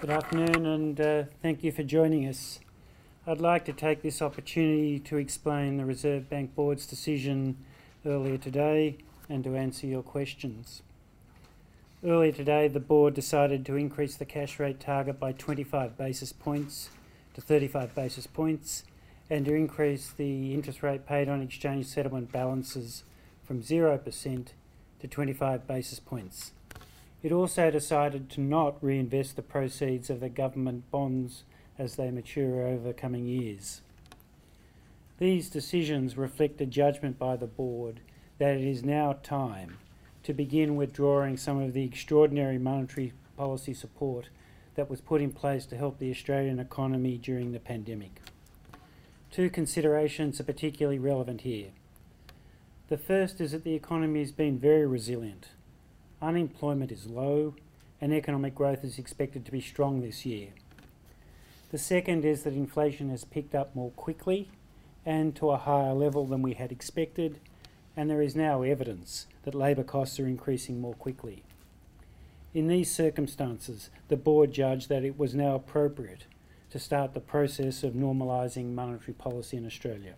Good afternoon and thank you for joining us. I'd like to take this opportunity to explain the Reserve Bank Board's decision earlier today and to answer your questions. Earlier today, the Board decided to increase the cash rate target by 25 basis points to 35 basis points and to increase the interest rate paid on exchange settlement balances from 0% to 25 basis points. It also decided to not reinvest the proceeds of the government bonds as they mature over coming years. These decisions reflect a judgment by the Board that it is now time to begin withdrawing some of the extraordinary monetary policy support that was put in place to help the Australian economy during the pandemic. Two considerations are particularly relevant here. The first is that the economy has been very resilient. Unemployment is low and economic growth is expected to be strong this year. The second is that inflation has picked up more quickly and to a higher level than we had expected, and there is now evidence that labour costs are increasing more quickly. In these circumstances, the Board judged that it was now appropriate to start the process of normalising monetary policy in Australia.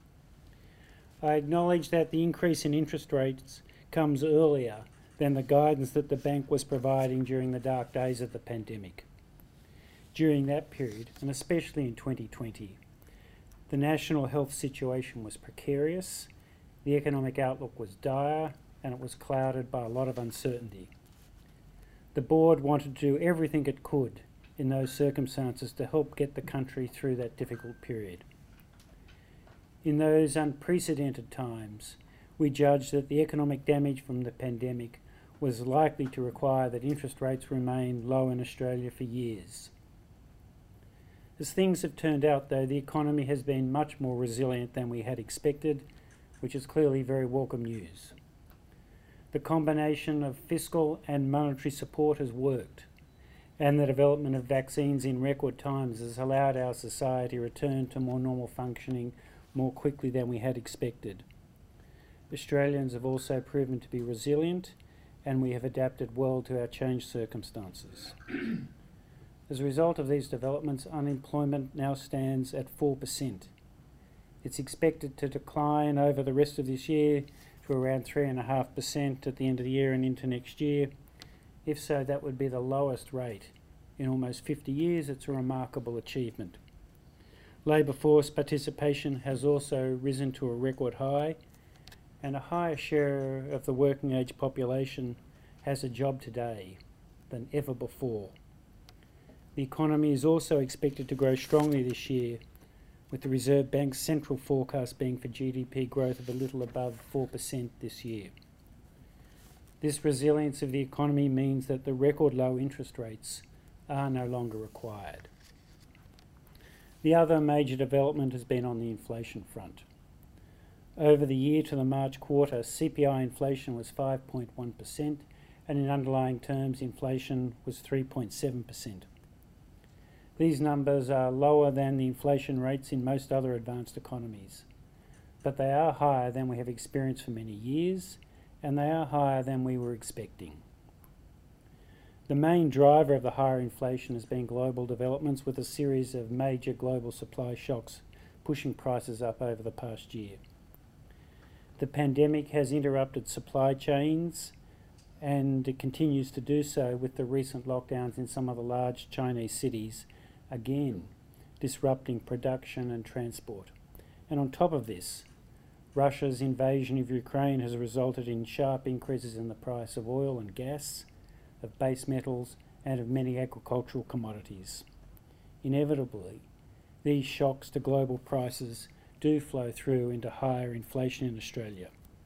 I acknowledge that the increase in interest rates comes earlier than the guidance that the bank was providing during the dark days of the pandemic. During that period, and especially in 2020, the national health situation was precarious, the economic outlook was dire, and it was clouded by a lot of uncertainty. The Board wanted to do everything it could in those circumstances to help get the country through that difficult period. In those unprecedented times, we judged that the economic damage from the pandemic was likely to require that interest rates remain low in Australia for years. As things have turned out, though, the economy has been much more resilient than we had expected, which is clearly very welcome news. The combination of fiscal and monetary support has worked, and the development of vaccines in record times has allowed our society to return to more normal functioning more quickly than we had expected. Australians have also proven to be resilient, and we have adapted well to our changed circumstances. As a result of these developments, unemployment now stands at 4%. It's expected to decline over the rest of this year to around 3.5% at the end of the year and into next year. If so, that would be the lowest rate in almost 50 years. It's a remarkable achievement. Labour force participation has also risen to a record high, and a higher share of the working age population has a job today than ever before. The economy is also expected to grow strongly this year, with the Reserve Bank's central forecast being for GDP growth of a little above 4% this year. This resilience of the economy means that the record low interest rates are no longer required. The other major development has been on the inflation front. Over the year to the March quarter, CPI inflation was 5.1%, and in underlying terms, inflation was 3.7%. These numbers are lower than the inflation rates in most other advanced economies, but they are higher than we have experienced for many years, and they are higher than we were expecting. The main driver of the higher inflation has been global developments, with a series of major global supply shocks pushing prices up over the past year. The pandemic has interrupted supply chains, and it continues to do so with the recent lockdowns in some of the large Chinese cities, again disrupting production and transport. And on top of this, Russia's invasion of Ukraine has resulted in sharp increases in the price of oil and gas, of base metals, and of many agricultural commodities. Inevitably, these shocks to global prices do flow through into higher inflation in Australia.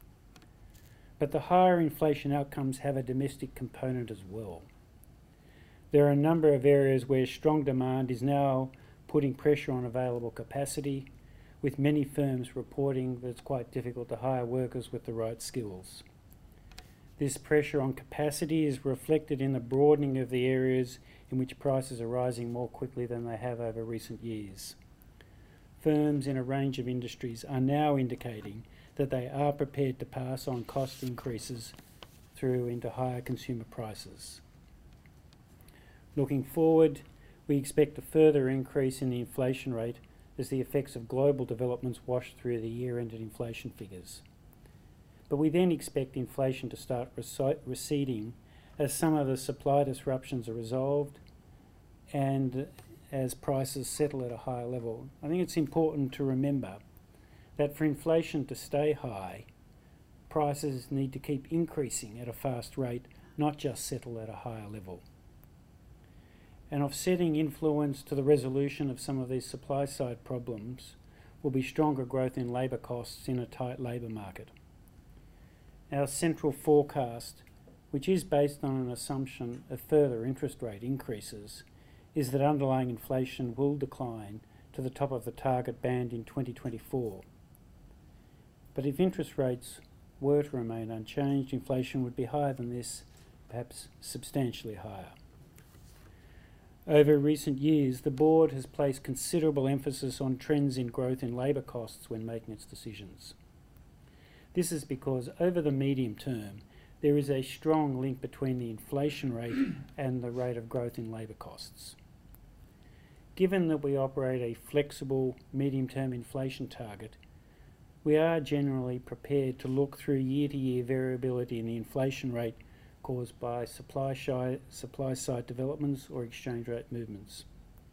But the higher inflation outcomes have a domestic component as well. There are a number of areas where strong demand is now putting pressure on available capacity, with many firms reporting that it's quite difficult to hire workers with the right skills. This pressure on capacity is reflected in the broadening of the areas in which prices are rising more quickly than they have over recent years. Firms in a range of industries are now indicating that they are prepared to pass on cost increases through into higher consumer prices. Looking forward, we expect a further increase in the inflation rate as the effects of global developments wash through the year-ended inflation figures. But we then expect inflation to start receding as some of the supply disruptions are resolved and as prices settle at a higher level. I think it's important to remember that for inflation to stay high, prices need to keep increasing at a fast rate, not just settle at a higher level. An offsetting influence to the resolution of some of these supply-side problems will be stronger growth in labour costs in a tight labour market. Our central forecast, which is based on an assumption of further interest rate increases, is that underlying inflation will decline to the top of the target band in 2024. But if interest rates were to remain unchanged, inflation would be higher than this, perhaps substantially higher. Over recent years, the board has placed considerable emphasis on trends in growth in labour costs when making its decisions. This is because over the medium term, there is a strong link between the inflation rate and the rate of growth in labour costs. Given that we operate a flexible medium-term inflation target, we are generally prepared to look through year-to-year variability in the inflation rate caused by supply-side developments or exchange rate movements.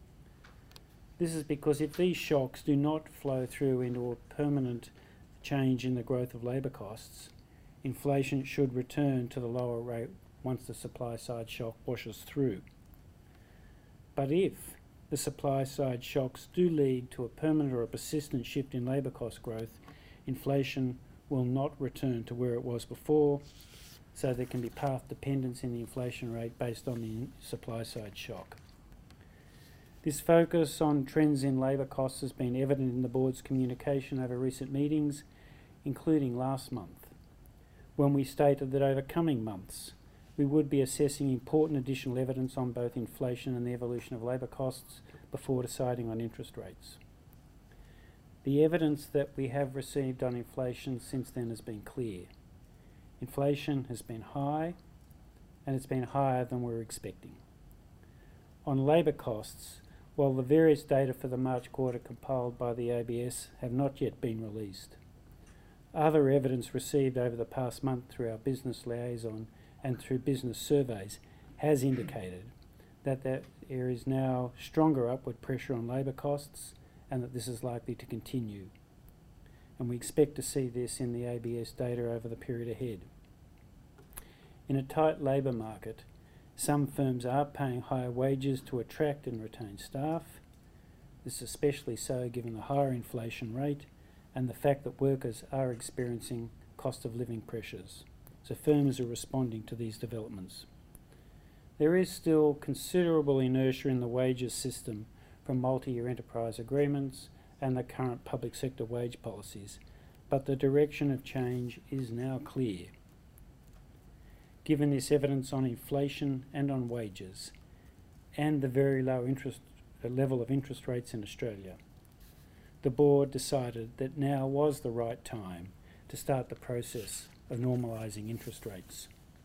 This is because if these shocks do not flow through into a permanent change in the growth of labour costs, inflation should return to the lower rate once the supply-side shock washes through. But if the supply-side shocks do lead to a permanent or a persistent shift in labour cost growth, inflation will not return to where it was before, so there can be path dependence in the inflation rate based on the supply-side shock. This focus on trends in labour costs has been evident in the board's communication over recent meetings, including last month, when we stated that over coming months we would be assessing important additional evidence on both inflation and the evolution of labour costs before deciding on interest rates. The evidence that we have received on inflation since then has been clear. Inflation has been high, and it's been higher than we were expecting. On labour costs, while the various data for the March quarter compiled by the ABS have not yet been released, other evidence received over the past month through our business liaison and through business surveys has indicated that there is now stronger upward pressure on labour costs and that this is likely to continue. And we expect to see this in the ABS data over the period ahead. In a tight labour market, some firms are paying higher wages to attract and retain staff. This is especially so given the higher inflation rate and the fact that workers are experiencing cost of living pressures. So firms are responding to these developments. There is still considerable inertia in the wages system from multi-year enterprise agreements and the current public sector wage policies, but the direction of change is now clear. Given this evidence on inflation and on wages, and the very low level of interest rates in Australia, the board decided that now was the right time to start the process of normalising interest rates.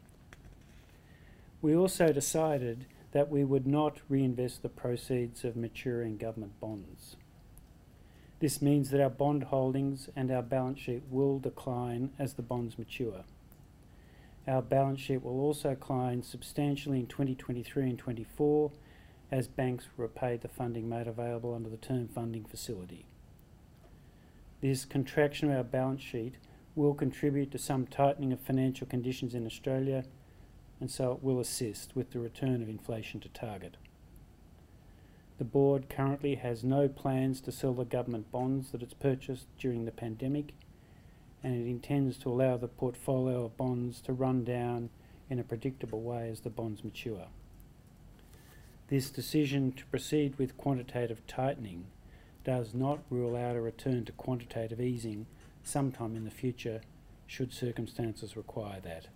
We also decided that we would not reinvest the proceeds of maturing government bonds. This means that our bond holdings and our balance sheet will decline as the bonds mature. Our balance sheet will also decline substantially in 2023 and 2024 as banks repay the funding made available under the Term Funding Facility. This contraction of our balance sheet will contribute to some tightening of financial conditions in Australia, and so it will assist with the return of inflation to target. The board currently has no plans to sell the government bonds that it's purchased during the pandemic, and it intends to allow the portfolio of bonds to run down in a predictable way as the bonds mature. This decision to proceed with quantitative tightening does not rule out a return to quantitative easing sometime in the future should circumstances require that.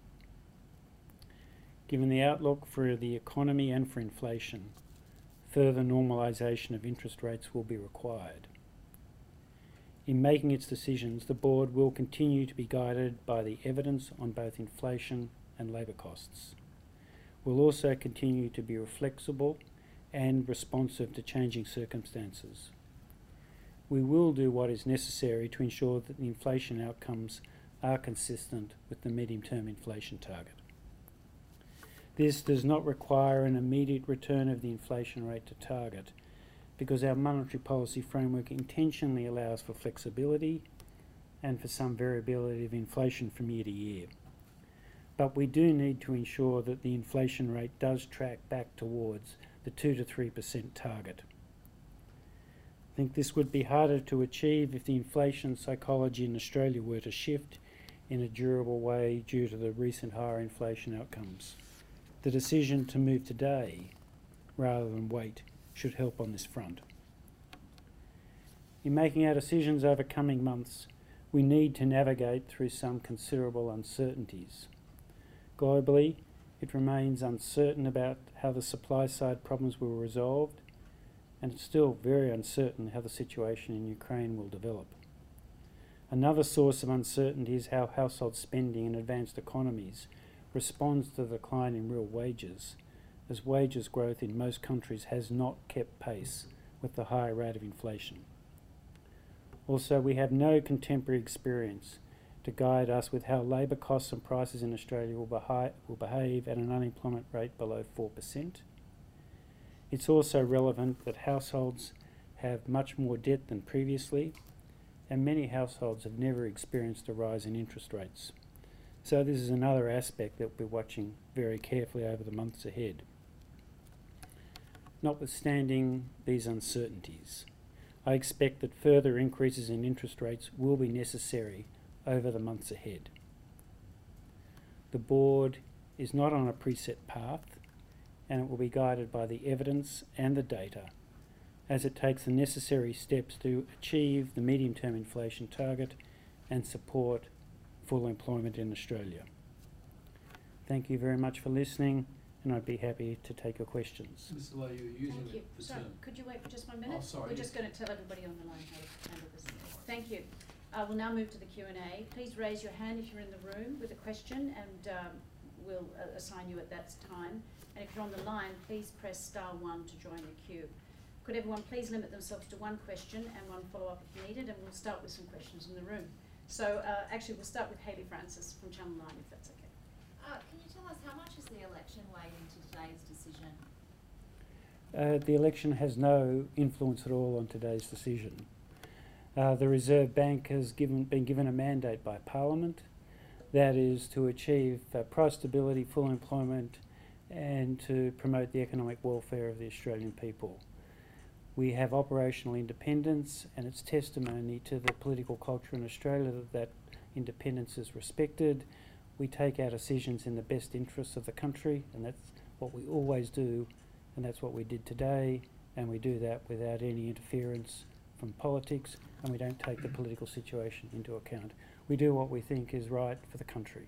Given the outlook for the economy and for inflation, further normalisation of interest rates will be required. In making its decisions, the board will continue to be guided by the evidence on both inflation and labour costs. We'll also continue to be flexible and responsive to changing circumstances. We will do what is necessary to ensure that the inflation outcomes are consistent with the medium-term inflation target. This does not require an immediate return of the inflation rate to target, because our monetary policy framework intentionally allows for flexibility and for some variability of inflation from year to year. But we do need to ensure that the inflation rate does track back towards the 2 to 3% target. I think this would be harder to achieve if the inflation psychology in Australia were to shift in a durable way due to the recent higher inflation outcomes. The decision to move today, rather than wait, should help on this front. In making our decisions over coming months, we need to navigate through some considerable uncertainties. Globally, it remains uncertain about how the supply side problems will be resolved, and it's still very uncertain how the situation in Ukraine will develop. Another source of uncertainty is how household spending in advanced economies responds to the decline in real wages, as wages growth in most countries has not kept pace with the higher rate of inflation. Also, we have no contemporary experience to guide us with how labour costs and prices in Australia will behave at an unemployment rate below 4%. It's also relevant that households have much more debt than previously, and many households have never experienced a rise in interest rates. So this is another aspect that we'll be watching very carefully over the months ahead. Notwithstanding these uncertainties, I expect that further increases in interest rates will be necessary over the months ahead. The board is not on a preset path, and it will be guided by the evidence and the data as it takes the necessary steps to achieve the medium-term inflation target and support full employment in Australia. Thank you very much for listening, and I'd be happy to take your questions. Mr. Lowe, you're using the Sorry, term. could you wait for just 1 minute? Oh, sorry. We're just going to tell everybody on the line how to handle this. Thank you. We'll now move to the Q&A. Please raise your hand if you're in the room with a question, and we'll assign you at that time. And if you're on the line, please press *1 to join the queue. Could everyone please limit themselves to one question and one follow-up if needed, and we'll start with some questions in the room. So actually we'll start with Hayley Francis from Channel 9, if that's okay. Can you tell us how much is the election weighed into today's decision? The election has no influence at all on today's decision. The Reserve Bank has been given a mandate by Parliament, that is to achieve price stability, full employment, and to promote the economic welfare of the Australian people. We have operational independence, and it's testimony to the political culture in Australia that independence is respected. We take our decisions in the best interests of the country, and that's what we always do, and that's what we did today, and we do that without any interference from politics, and we don't take the political situation into account. We do what we think is right for the country.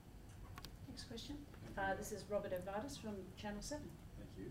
Next question. This is Robert Ovardis from Channel 7. Thank you.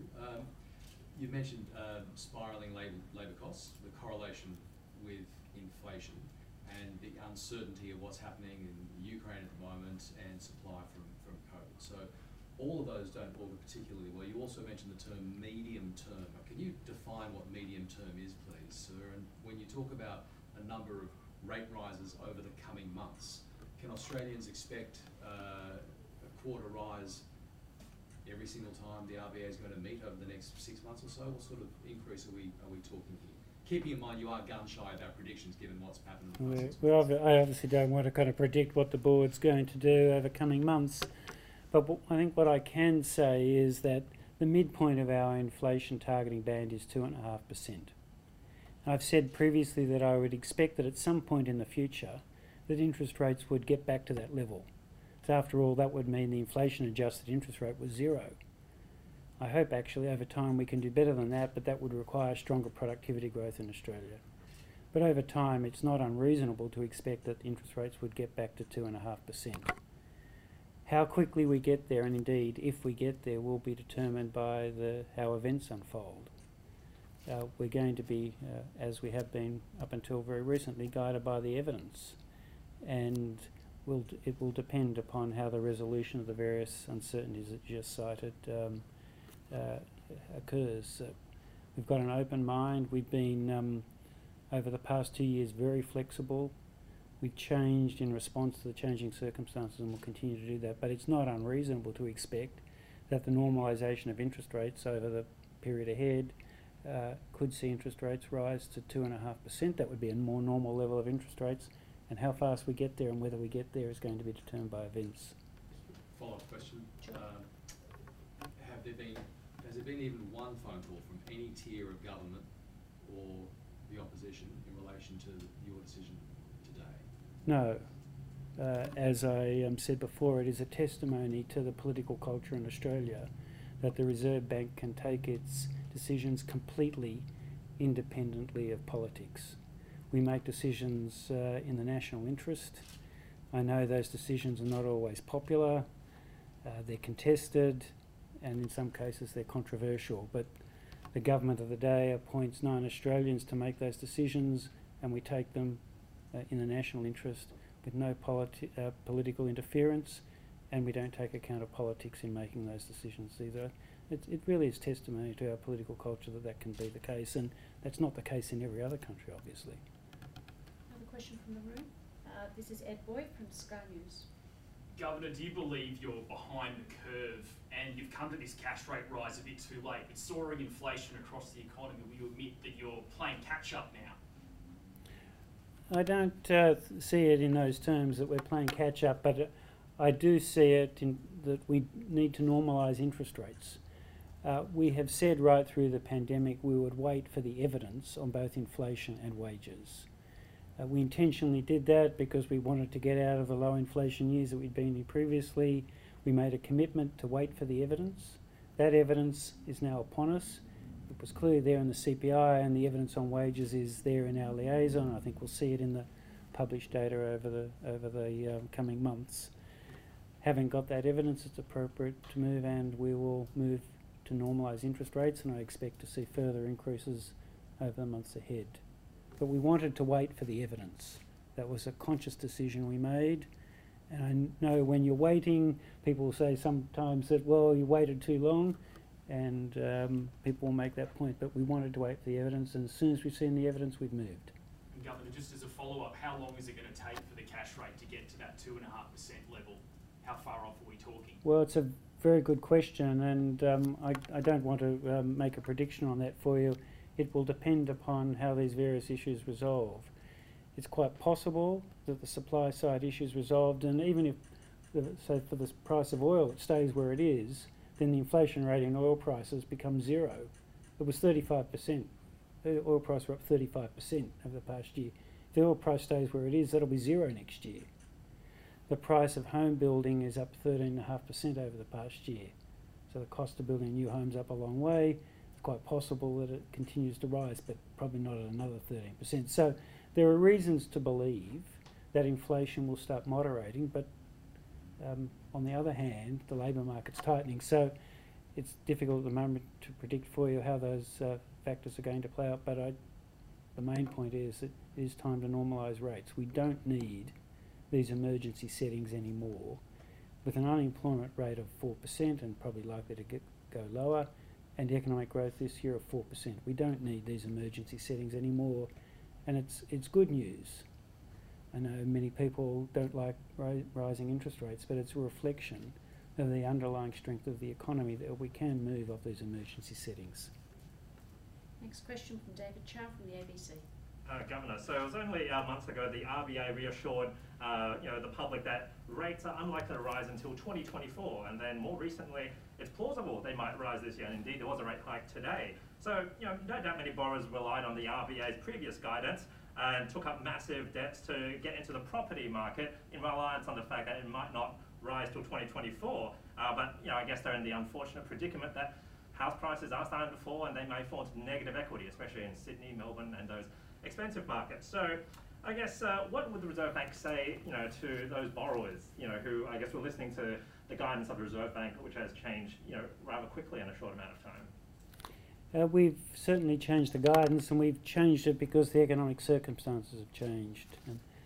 You mentioned spiralling labour costs, the correlation with inflation, and the uncertainty of what's happening in Ukraine at the moment and supply from COVID. So all of those don't augur particularly well. You also mentioned the term medium term. Can you define what medium term is, please, sir? And when you talk about a number of rate rises over the coming months, can Australians expect a quarter rise every single time the RBA is going to meet over the next 6 months or so? What sort of increase are we talking here? Keeping in mind you are gun shy about predictions given what's happened in the past 6 months. I obviously don't want to kind of predict what the board's going to do over coming months, but I think what I can say is that the midpoint of our inflation targeting band is 2.5%. I've said previously that I would expect that at some point in the future that interest rates would get back to that level. So after all, that would mean the inflation-adjusted interest rate was 0. I hope actually over time we can do better than that, but that would require stronger productivity growth in Australia. But over time, it's not unreasonable to expect that interest rates would get back to 2.5%. How quickly we get there, and indeed if we get there, will be determined by how events unfold. We're going to be, as we have been up until very recently, guided by the evidence. And it will depend upon how the resolution of the various uncertainties that you just cited occurs. We've got an open mind. We've been, over the past 2 years, very flexible. We've changed in response to the changing circumstances and will continue to do that. But it's not unreasonable to expect that the normalisation of interest rates over the period ahead could see interest rates rise to 2.5%. That would be a more normal level of interest rates. And how fast we get there and whether we get there is going to be determined by events. Follow-up question. Sure. Has there been even one phone call from any tier of government or the opposition in relation to your decision today? No. As I said before, it is a testimony to the political culture in Australia that the Reserve Bank can take its decisions completely independently of politics. We make decisions in the national interest. I know those decisions are not always popular, they're contested, and in some cases they're controversial, but the government of the day appoints 9 Australians to make those decisions, and we take them in the national interest with no political interference, and we don't take account of politics in making those decisions either. It really is testimony to our political culture that can be the case, and that's not the case in every other country, obviously. Another question from the room. This is Ed Boyd from Sky News. Governor, do you believe you're behind the curve and you've come to this cash rate rise a bit too late? With soaring inflation across the economy, will you admit that you're playing catch up now? I don't see it in those terms that we're playing catch up, but I do see it in that we need to normalise interest rates. We have said right through the pandemic we would wait for the evidence on both inflation and wages. We intentionally did that because we wanted to get out of the low inflation years that we'd been in previously. We made a commitment to wait for the evidence. That evidence is now upon us. It was clearly there in the CPI, and the evidence on wages is there in our liaison. I think we'll see it in the published data over the coming months. Having got that evidence, it's appropriate to move, and we will move to normalise interest rates, and I expect to see further increases over the months ahead. But we wanted to wait for the evidence. That was a conscious decision we made. And I know when you're waiting, people will say sometimes that, well, you waited too long, and people will make that point. But we wanted to wait for the evidence, and as soon as we've seen the evidence, we've moved. And Governor, just as a follow-up, how long is it going to take for the cash rate to get to that 2.5% level? How far off are we talking? Well, it's a very good question, and I don't want to make a prediction on that for you. It will depend upon how these various issues resolve. It's quite possible that the supply side issue is resolved, and even if, so for the price of oil, it stays where it is, then the inflation rate in oil prices becomes zero. It was 35%. The oil price were up 35% over the past year. If the oil price stays where it is, that'll be zero next year. The price of home building is up 13.5% over the past year. So the cost of building new homes up a long way. It's quite possible that it continues to rise, but probably not at another 13%. So there are reasons to believe that inflation will start moderating, but on the other hand, the labour market's tightening. So it's difficult at the moment to predict for you how those factors are going to play out, but the main point is that it is time to normalise rates. We don't need these emergency settings anymore. With an unemployment rate of 4% and probably likely to go lower, and economic growth this year of 4%, we don't need these emergency settings anymore, and it's good news. I know many people don't like rising interest rates, but it's a reflection of the underlying strength of the economy that we can move off these emergency settings. Next question from David Chow from the ABC. Governor, so it was only months ago the RBA reassured the public that rates are unlikely to rise until 2024, and then more recently it's plausible they might rise this year, and indeed there was a rate hike today. So no doubt many borrowers relied on the RBA's previous guidance and took up massive debts to get into the property market in reliance on the fact that it might not rise till 2024. But I guess they're in the unfortunate predicament that house prices are starting to fall, and they may fall into negative equity, especially in Sydney, Melbourne, and those expensive markets. So I guess what would the Reserve Bank say, to those borrowers, who I guess were listening to the guidance of the Reserve Bank, which has changed, rather quickly in a short amount of time? We've certainly changed the guidance, and we've changed it because the economic circumstances have changed. And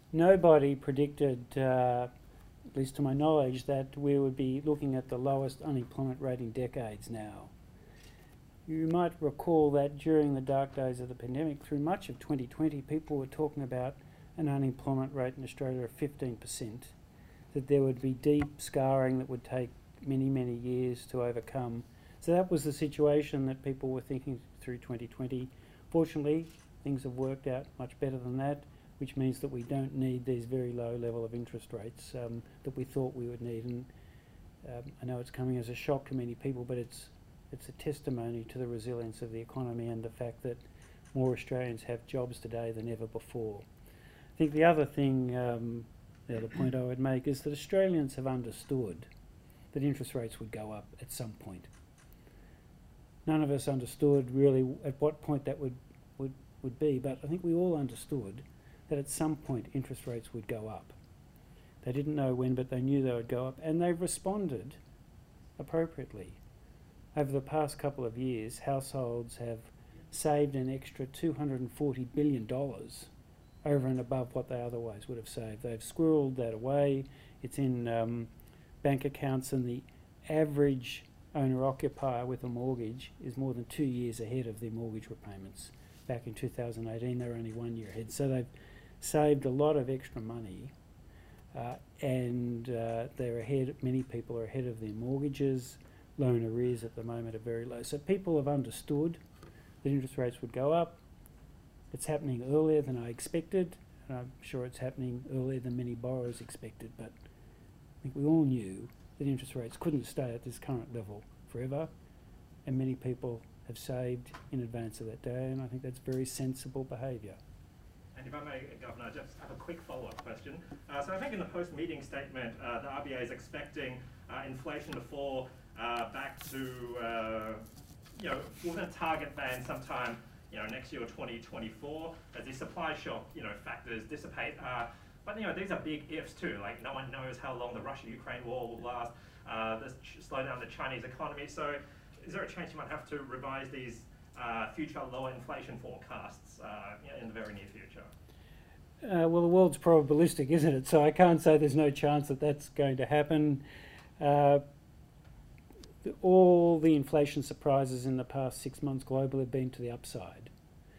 nobody predicted, at least to my knowledge, that we would be looking at the lowest unemployment rate in decades now. You might recall that during the dark days of the pandemic, through much of 2020, people were talking about an unemployment rate in Australia of 15%, that there would be deep scarring that would take many, many years to overcome. So that was the situation that people were thinking through 2020. Fortunately, things have worked out much better than that, which means that we don't need these very low level of interest rates that we thought we would need. And I know it's coming as a shock to many people, but it's a testimony to the resilience of the economy and the fact that more Australians have jobs today than ever before. I think the other thing, the other point I would make is that Australians have understood that interest rates would go up at some point. None of us understood really at what point that would be, but I think we all understood that at some point interest rates would go up. They didn't know when, but they knew they would go up, and they've responded appropriately. Over the past couple of years, households have saved an extra $240 billion over and above what they otherwise would have saved. They've squirreled that away. It's in bank accounts, and the average owner-occupier with a mortgage is more than 2 years ahead of their mortgage repayments. Back in 2018, they were only 1 year ahead. So they've saved a lot of extra money, and they're ahead. Many people are ahead of their mortgages. Loan arrears at the moment are very low. So people have understood that interest rates would go up. It's happening earlier than I expected, and I'm sure it's happening earlier than many borrowers expected, but I think we all knew that interest rates couldn't stay at this current level forever, and many people have saved in advance of that day, and I think that's very sensible behaviour. And if I may, Governor, just have a quick follow-up question. So I think in the post-meeting statement, the RBA is expecting inflation to fall back to, within a target band sometime, next year or 2024, as the supply shock, factors dissipate. But these are big ifs too. Like, no one knows how long the Russia-Ukraine war will last. This slow down the Chinese economy. So, is there a chance you might have to revise these future lower inflation forecasts in the very near future? Well, the world's probabilistic, isn't it? So I can't say there's no chance that that's going to happen. All the inflation surprises in the past 6 months globally have been to the upside.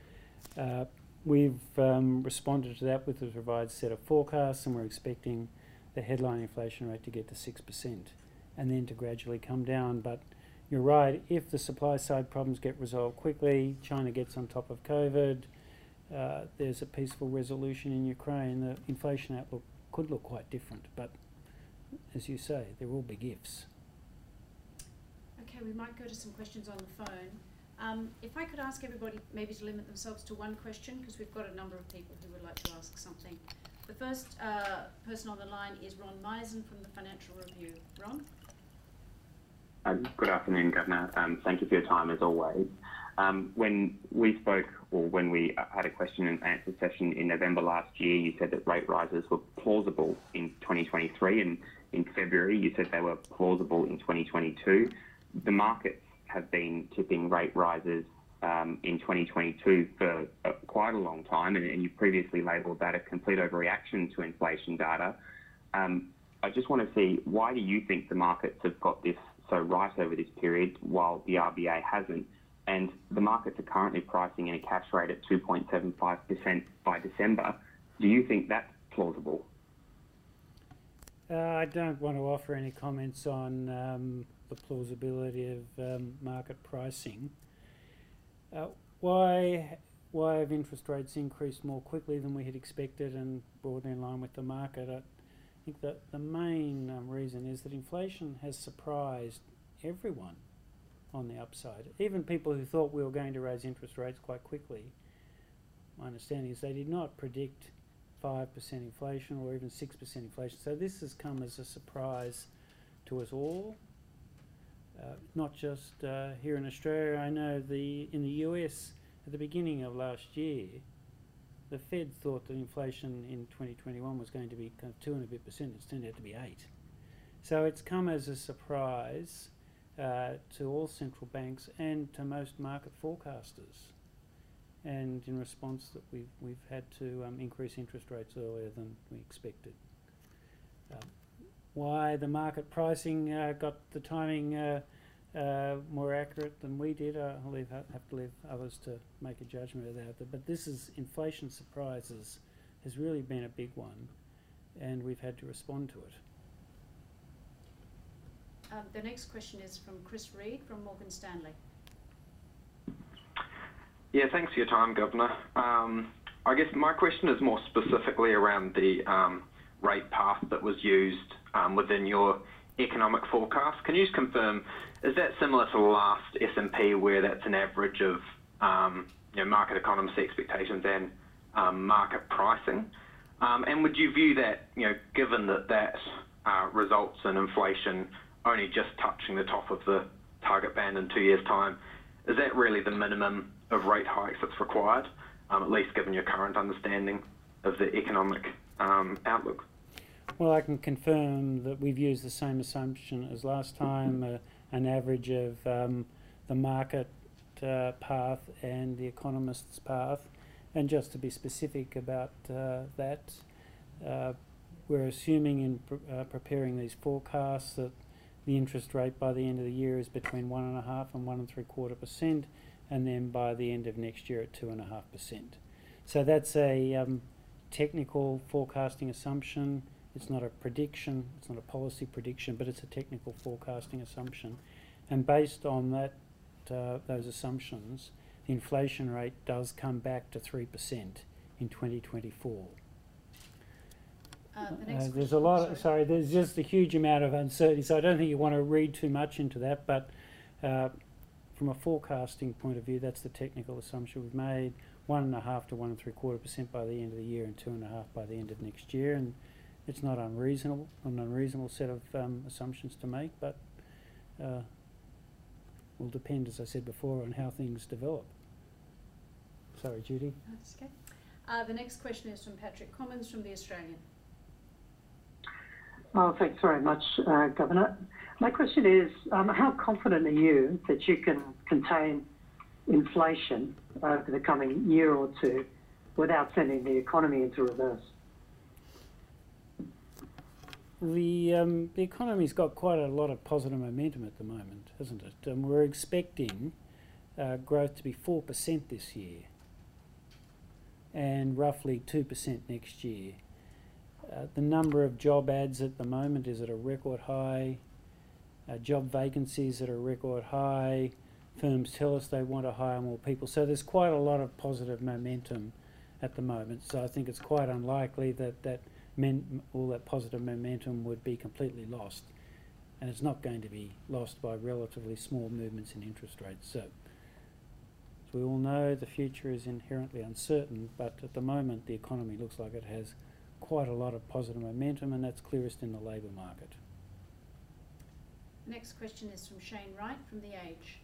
We've responded to that with a revised set of forecasts, and we're expecting the headline inflation rate to get to 6% and then to gradually come down. But you're right, if the supply side problems get resolved quickly, China gets on top of COVID, there's a peaceful resolution in Ukraine, the inflation outlook could look quite different. But as you say, they're all big ifs. Okay, we might go to some questions on the phone. If I could ask everybody maybe to limit themselves to one question, because we've got a number of people who would like to ask something. The first person on the line is Ron Meisen from the Financial Review. Ron? Good afternoon, Governor. Thank you for your time, as always. When we spoke, or when we had a question and answer session in November last year, you said that rate rises were plausible in 2023, and in February you said they were plausible in 2022. The markets have been tipping rate rises in 2022 for quite a long time, and you previously labelled that a complete overreaction to inflation data. I just want to see, why do you think the markets have got this so right over this period while the RBA hasn't? And the markets are currently pricing in a cash rate at 2.75% by December. Do you think that's plausible? I don't want to offer any comments on the plausibility of market pricing. Why have interest rates increased more quickly than we had expected and broadly in line with the market? I think that the main reason is that inflation has surprised everyone on the upside. Even people who thought we were going to raise interest rates quite quickly, my understanding is they did not predict 5% inflation or even 6% inflation. So this has come as a surprise to us all, not just here in Australia. I know in the US at the beginning of last year, the Fed thought that inflation in 2021 was going to be kind of 2 and a bit percent. It's turned out to be 8. So it's come as a surprise to all central banks and to most market forecasters. and in response that we've had to increase interest rates earlier than we expected. Why the market pricing got the timing more accurate than we did, I'll have to leave others to make a judgment of that. But this is inflation surprises has really been a big one, and we've had to respond to it. The next question is from Chris Reid from Morgan Stanley. Yeah, thanks for your time, Governor. I guess my question is more specifically around the rate path that was used within your economic forecast. Can you just confirm, is that similar to the last S&P where that's an average of market economist expectations and market pricing? And would you view that, given that results in inflation only just touching the top of the target band in 2 years' time, is that really the minimum of rate hikes that's required, at least given your current understanding of the economic outlook? Well, I can confirm that we've used the same assumption as last time, an average of the market path and the economist's path. And just to be specific about that, we're assuming in preparing these forecasts that the interest rate by the end of the year is between 1.5% and 1.75%, and then by the end of next year at 2.5%. So that's a technical forecasting assumption. It's not a prediction, it's not a policy prediction, but it's a technical forecasting assumption. And based on that, those assumptions, the inflation rate does come back to 3% in 2024. There's a lot. There's just a huge amount of uncertainty, so I don't think you want to read too much into that. But from a forecasting point of view, that's the technical assumption we've made: 1.5% to 1.75% by the end of the year, and 2.5% by the end of next year. And it's not unreasonable, an unreasonable set of assumptions to make, but will depend, as I said before, on how things develop. Sorry, Judy. That's okay. The next question is from Patrick Commons from The Australian. Oh, thanks very much, Governor. My question is, how confident are you that you can contain inflation over the coming year or two without sending the economy into reverse? The economy's got quite a lot of positive momentum at the moment, hasn't it? We're expecting growth to be 4% this year and roughly 2% next year. The number of job ads at the moment is at a record high. Job vacancies at a record high. Firms tell us they want to hire more people. So there's quite a lot of positive momentum at the moment. So I think it's quite unlikely that all that positive momentum would be completely lost. And it's not going to be lost by relatively small movements in interest rates. So, as we all know, the future is inherently uncertain, but at the moment the economy looks like it has quite a lot of positive momentum, and that's clearest in the labour market. The next question is from Shane Wright from The Age.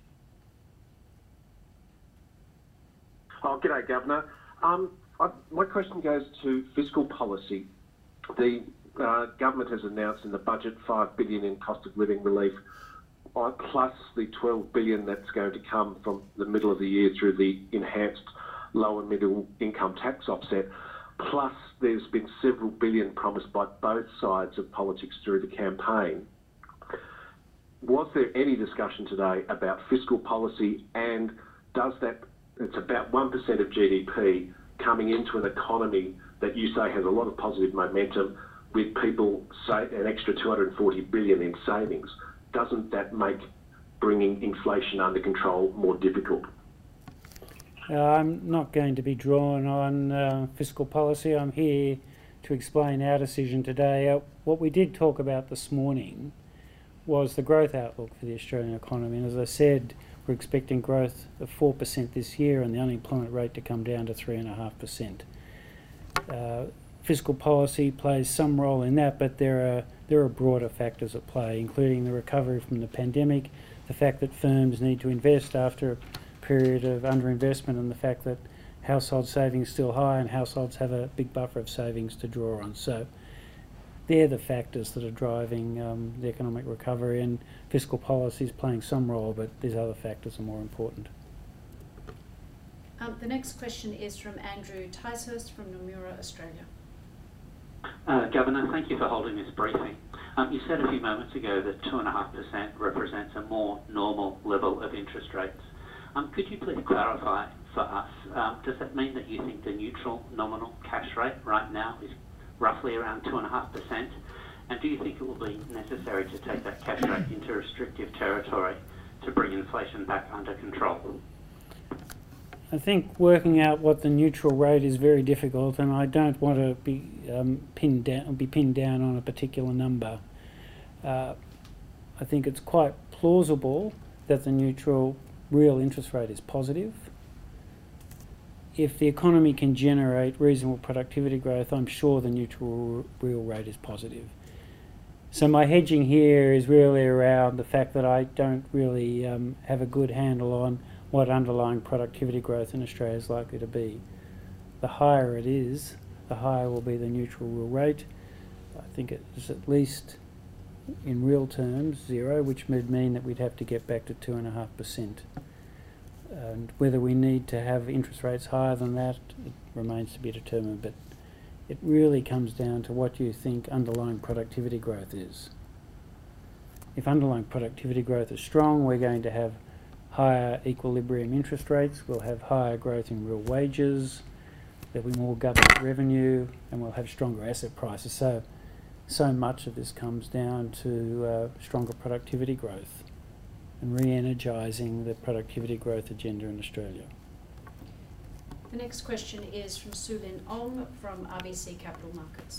Oh, g'day, Governor. My question goes to fiscal policy. The government has announced in the budget $5 billion in cost of living relief, plus the $12 billion that's going to come from the middle of the year through the enhanced lower middle income tax offset. Plus, there's been several billion promised by both sides of politics through the campaign. Was there any discussion today about fiscal policy, and does that, it's about 1% of GDP coming into an economy that you say has a lot of positive momentum with people say an extra $240 billion in savings, doesn't that make bringing inflation under control more difficult? I'm not going to be drawn on fiscal policy. I'm here to explain our decision today. What we did talk about this morning was the growth outlook for the Australian economy. And as I said, we're expecting growth of 4% this year and the unemployment rate to come down to 3.5%. Fiscal policy plays some role in that, but there are broader factors at play, including the recovery from the pandemic, the fact that firms need to invest after a period of underinvestment, and the fact that household savings are still high and households have a big buffer of savings to draw on. So they're the factors that are driving the economic recovery, and fiscal policy is playing some role, but these other factors are more important. The next question is from Andrew Ticehurst from Nomura, Australia. Governor, thank you for holding this briefing. You said a few moments ago that 2.5% represents a more normal level of interest rates. Could you please clarify for us, does that mean that you think the neutral nominal cash rate right now is roughly around 2.5%? And do you think it will be necessary to take that cash rate into restrictive territory to bring inflation back under control? I think working out what the neutral rate is very difficult, and I don't want to be pinned down on a particular number. I think it's quite plausible that the neutral real interest rate is positive. If the economy can generate reasonable productivity growth, I'm sure the neutral real rate is positive. So my hedging here is really around the fact that I don't really have a good handle on what underlying productivity growth in Australia is likely to be. The higher it is, the higher will be the neutral real rate. I think it's at least, in real terms, 0, which would mean that we'd have to get back to 2.5%. And whether we need to have interest rates higher than that, it remains to be determined. But it really comes down to what you think underlying productivity growth is. If underlying productivity growth is strong, we're going to have higher equilibrium interest rates, we'll have higher growth in real wages, there'll be more government revenue, and we'll have stronger asset prices. So much of this comes down to stronger productivity growth and re-energising the productivity growth agenda in Australia. The next question is from Sue Lin Ong from RBC Capital Markets.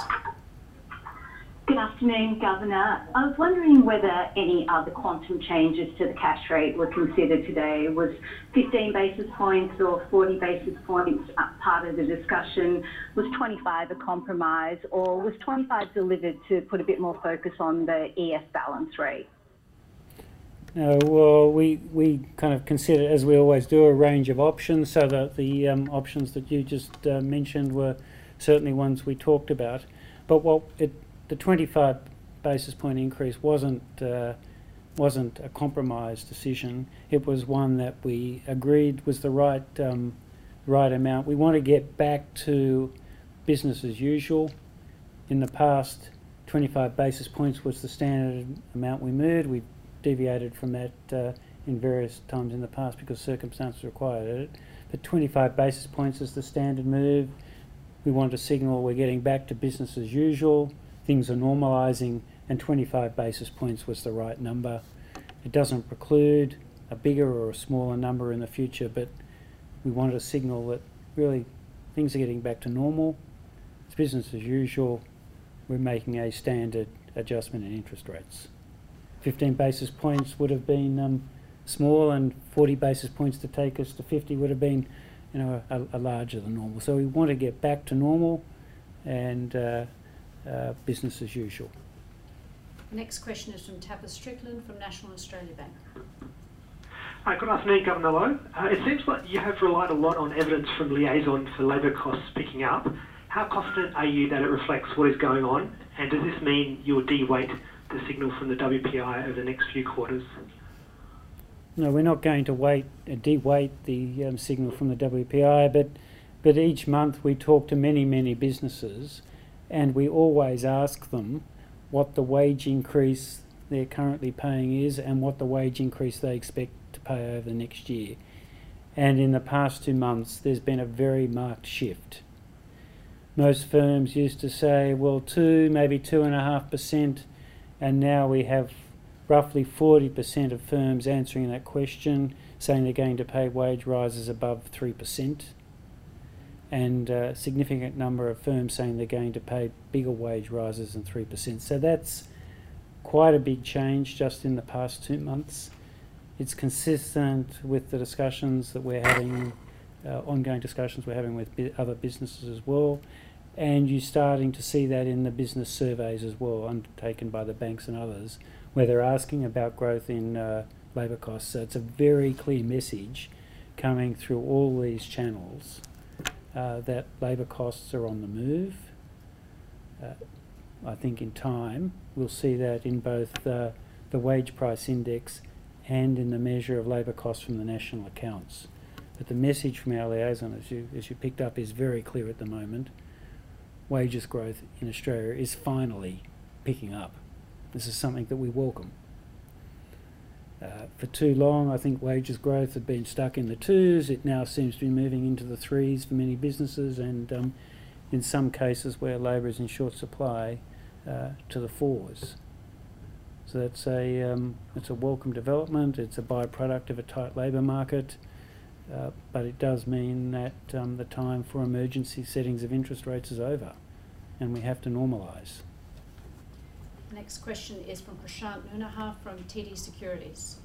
Good afternoon, Governor. I was wondering whether any other quantum changes to the cash rate were considered today. Was 15 basis points or 40 basis points part of the discussion? Was 25 a compromise, or was 25 delivered to put a bit more focus on the EF balance rate? No, well, we kind of consider, as we always do, a range of options, so that the options that you just mentioned were certainly ones we talked about. But the 25 basis point increase wasn't a compromise decision. It was one that we agreed was the right amount. We want to get back to business as usual. In the past, 25 basis points was the standard amount we moved. We deviated from that in various times in the past because circumstances required it. But 25 basis points is the standard move. We want to signal we're getting back to business as usual. Things are normalising, and 25 basis points was the right number. It doesn't preclude a bigger or a smaller number in the future, but we want to signal that really things are getting back to normal. It's business as usual. We're making a standard adjustment in interest rates. 15 basis points would have been small, and 40 basis points to take us to 50 would have been, a larger than normal. So we want to get back to normal and business as usual. Next question is from Tapper Strickland from National Australia Bank. Hi, good afternoon, Governor Lowe. It seems like you have relied a lot on evidence from Liaison for labour costs picking up. How confident are you that it reflects what is going on? And does this mean you'll de-weight the signal from the WPI over the next few quarters? No, we're not going to de-weight the signal from the WPI, but each month we talk to many businesses, and we always ask them what the wage increase they're currently paying is and what the wage increase they expect to pay over the next year. And in the past 2 months, there's been a very marked shift. Most firms used to say, well, 2, maybe 2.5%, and now we have roughly 40% of firms answering that question, saying they're going to pay wage rises above 3%. And a significant number of firms saying they're going to pay bigger wage rises than 3%. So that's quite a big change just in the past 2 months. It's consistent with the discussions that we're having, ongoing discussions we're having with other businesses as well. And you're starting to see that in the business surveys as well, undertaken by the banks and others, where they're asking about growth in labour costs. So it's a very clear message coming through all these channels that labour costs are on the move. I think in time we'll see that in both the wage price index and in the measure of labour costs from the national accounts. But the message from our liaison, as you picked up, is very clear at the moment. Wages growth in Australia is finally picking up. This is something that we welcome. For too long, I think wages growth had been stuck in the 2s. It now seems to be moving into the 3s for many businesses, and in some cases where labour is in short supply, to the 4s. So it's a welcome development. It's a byproduct of a tight labour market, but it does mean that the time for emergency settings of interest rates is over, and we have to normalise. The next question is from Prashant Noonaha from TD Securities.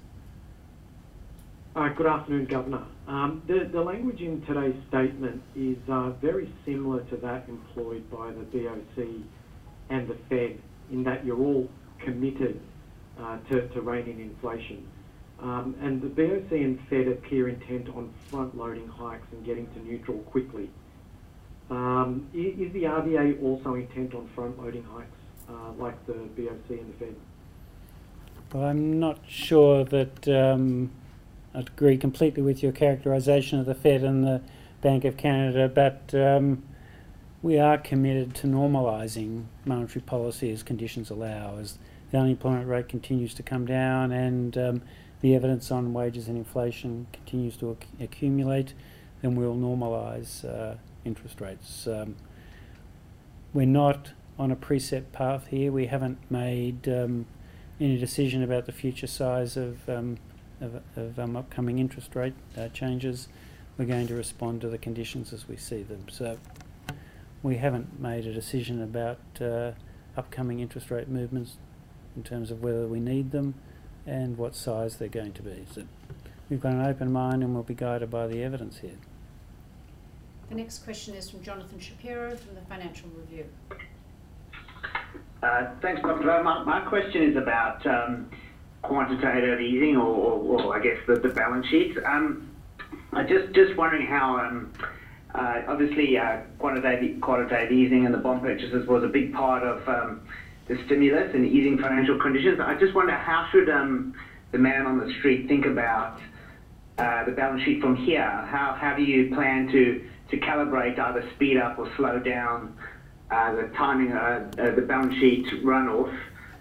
Good afternoon, Governor. The language in today's statement is very similar to that employed by the BOC and the Fed, in that you're all committed to reining inflation. And the BOC and Fed appear intent on front-loading hikes and getting to neutral quickly. Is the RBA also intent on front-loading hikes like the BOC and the Fed? Well, I'm not sure that I agree completely with your characterisation of the Fed and the Bank of Canada, but we are committed to normalising monetary policy as conditions allow. As the unemployment rate continues to come down and the evidence on wages and inflation continues to accumulate, then we'll normalise interest rates. We're not on a preset path here. We haven't made any decision about the future size of upcoming interest rate changes. We're going to respond to the conditions as we see them. So we haven't made a decision about upcoming interest rate movements in terms of whether we need them and what size they're going to be. So we've got an open mind and we'll be guided by the evidence here. The next question is from Jonathan Shapiro from the Financial Review. Thanks, Dr. My question is about quantitative easing, or I guess the balance sheet. I just wondering how, obviously, quantitative easing and the bond purchases was a big part of the stimulus and easing financial conditions. I just wonder, how should the man on the street think about the balance sheet from here? How do you plan to calibrate, either speed up or slow down the timing of the balance sheet runoff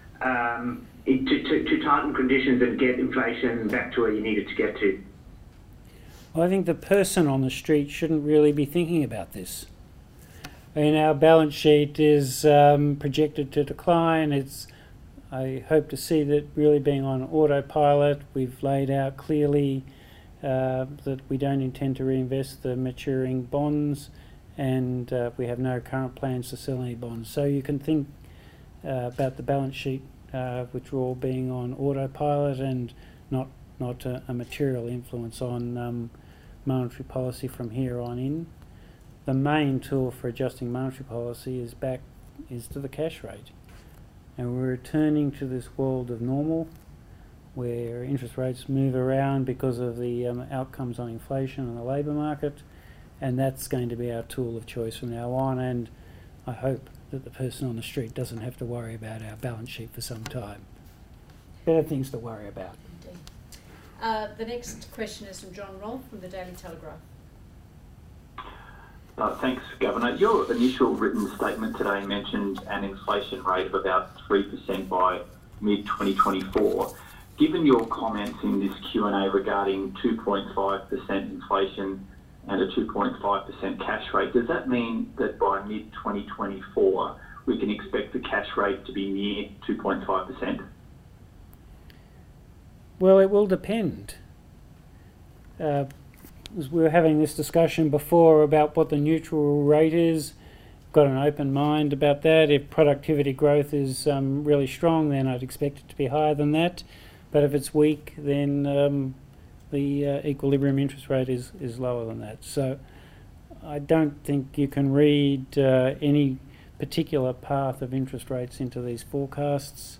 to tighten conditions and get inflation back to where you need it to get to? Well, I think the person on the street shouldn't really be thinking about this. And our balance sheet is projected to decline. I hope to see that really being on autopilot. We've laid out clearly that we don't intend to reinvest the maturing bonds, and we have no current plans to sell any bonds. So you can think about the balance sheet withdrawal being on autopilot and not a material influence on monetary policy from here on in. The main tool for adjusting monetary policy is to the cash rate. And we're returning to this world of normal where interest rates move around because of the outcomes on inflation and the labour market, and that's going to be our tool of choice from now on, and I hope that the person on the street doesn't have to worry about our balance sheet for some time. Better things to worry about. Indeed. The next question is from John Rolfe from the Daily Telegraph. Thanks, Governor. Your initial written statement today mentioned an inflation rate of about 3% by mid-2024. Given your comments in this Q&A regarding 2.5% inflation and a 2.5% cash rate, does that mean that by mid-2024 we can expect the cash rate to be near 2.5%? Well, it will depend. As we were having this discussion before about what the neutral rate is, got an open mind about that. If productivity growth is really strong, then I'd expect it to be higher than that. But if it's weak, then the equilibrium interest rate is lower than that. So I don't think you can read any particular path of interest rates into these forecasts.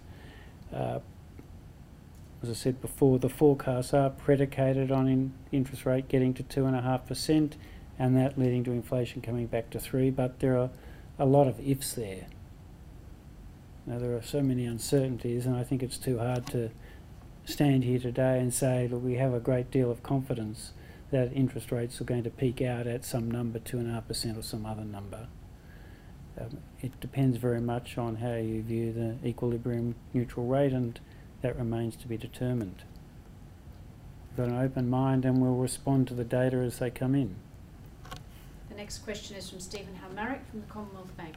As I said before, the forecasts are predicated on interest rate getting to 2.5% and that leading to inflation coming back to 3%, but there are a lot of ifs there. Now, there are so many uncertainties, and I think it's too hard to stand here today and say, look, we have a great deal of confidence that interest rates are going to peak out at some number, 2.5% or some other number. It depends very much on how you view the equilibrium neutral rate, and that remains to be determined. We've got an open mind and we'll respond to the data as they come in. The next question is from Stephen Halmarick from the Commonwealth Bank.